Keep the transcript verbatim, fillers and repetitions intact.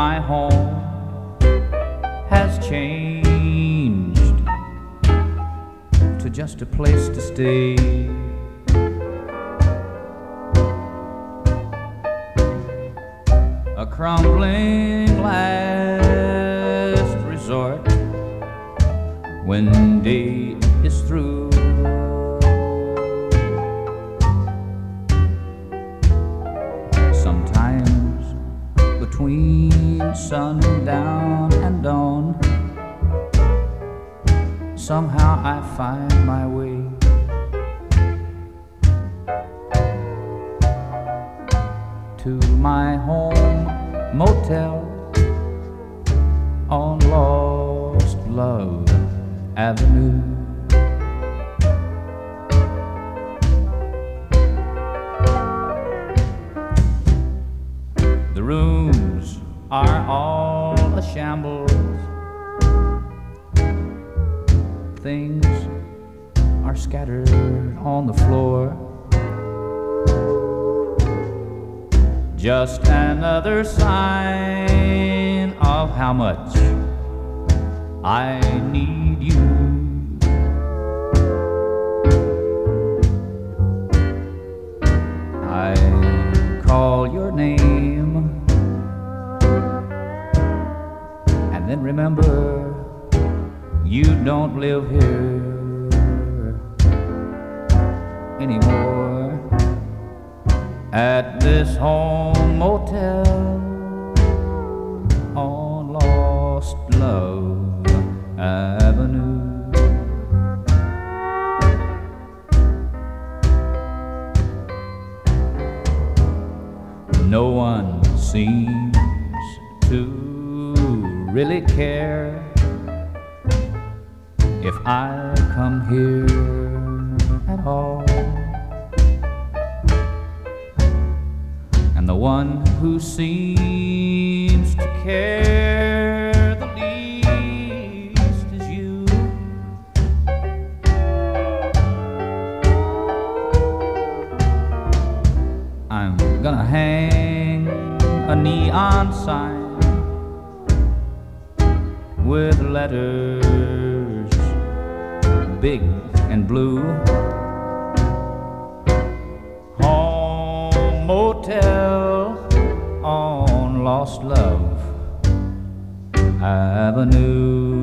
my home has changed to just a place to stay. A crumbling last resort when day is through. Sometimes between sundown and dawn, somehow I find my way to my home motel on Lost Love Avenue. The rooms are all a shambles. Things are scattered on the floor. Just another sign of how much I need you. I call your name and then remember you don't live here anymore. At this home motel on Lost Love Avenue. No one seems to really care if I come here at all. And the one who seems to care the least is you. I'm gonna hang a neon sign with letters big and blue. Home motel on Lost Love Avenue.